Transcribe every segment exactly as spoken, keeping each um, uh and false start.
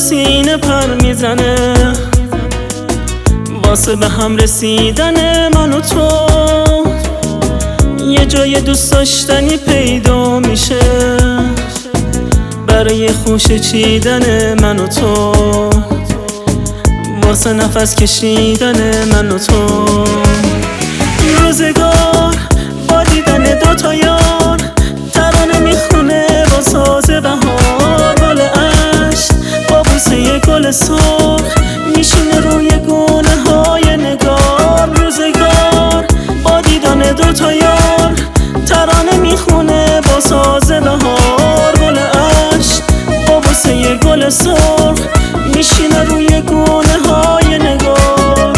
سینه پر میزنه واسه به هم رسیدن من و تو. یه جای دوست داشتنی پیدا میشه برای خوش چیدن من و تو، واسه نفس کشیدن من و تو. روزگار با دیدن دوتا یار ترانه میخونه با ساز بهار. گل عشق با بوسه گل سرخ میشینه روی گونه های نگار. روزگار با دیدن دوتا یار ترانه میخونه با ساز بهار. گل عشق با بوسه گل سرخ میشینه روی گونه های نگار.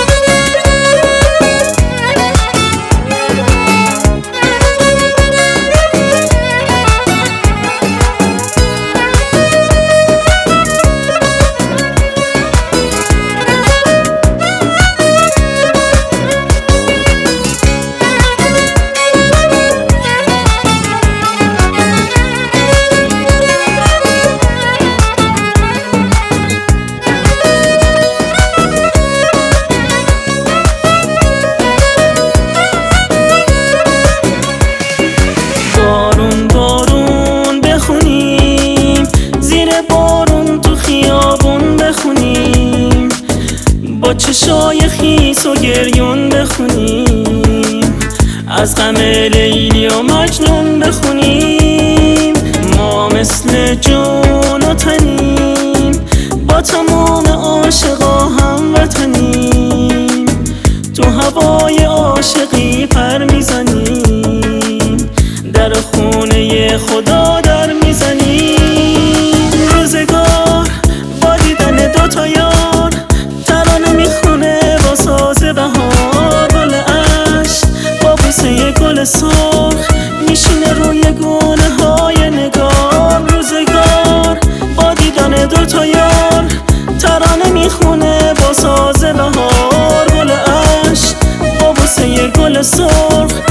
با چشای خیس و گریون بخونیم، از غم لیلی و مجنون بخونیم. ما مثل جون و تنیم، با تمام عاشقا هم وطنیم. تو هوای عاشقی پر میزنیم، در خونه خدا در میزنیم. روزگار با دیدن دوتا یار ترانه میخونه با ساز بهار. گل عشق با بوسه گل سرخ میشینه روی گونه های نگار. روزگار با دیدن دوتا یار ترانه میخونه با ساز بهار. گل عشق با بوسه گل سرخ